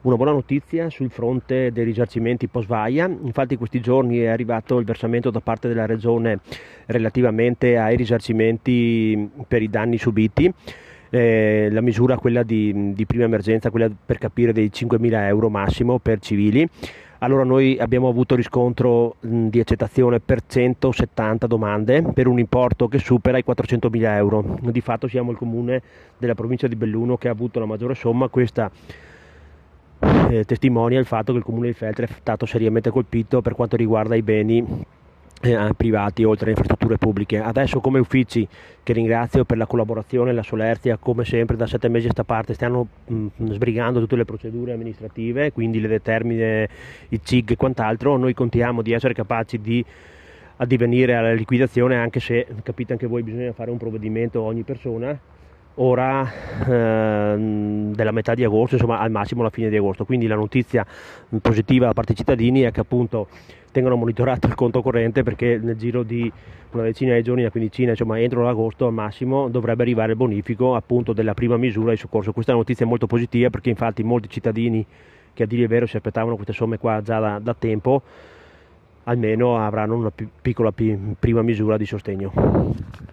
Una buona notizia sul fronte dei risarcimenti post-vaia. Infatti questi giorni è arrivato il versamento da parte della Regione relativamente ai risarcimenti per i danni subiti. La misura, quella di prima emergenza, quella per capire dei 5.000 euro massimo per civili. Allora noi abbiamo avuto riscontro di accettazione per 170 domande per un importo che supera i 400.000 euro. Di fatto siamo il comune della provincia di Belluno che ha avuto la maggiore somma. Questa testimonia il fatto che il comune di Feltre è stato seriamente colpito per quanto riguarda i beni privati oltre alle infrastrutture pubbliche. Adesso come uffici, che ringrazio per la collaborazione e la solerzia, come sempre da 7 mesi a sta parte stiamo sbrigando tutte le procedure amministrative, quindi le determine, i CIG e quant'altro. Noi contiamo di essere capaci di addivenire alla liquidazione, anche se capite anche voi bisogna fare un provvedimento ogni persona ora della metà di agosto, insomma al massimo la fine di agosto. Quindi la notizia positiva da parte dei cittadini è che appunto tengano monitorato il conto corrente, perché nel giro di una decina di giorni, una quindicina, insomma entro l'agosto al massimo dovrebbe arrivare il bonifico appunto della prima misura di soccorso. Questa è una notizia molto positiva, perché infatti molti cittadini che a dire il vero si aspettavano queste somme qua già da tempo almeno avranno una piccola prima misura di sostegno.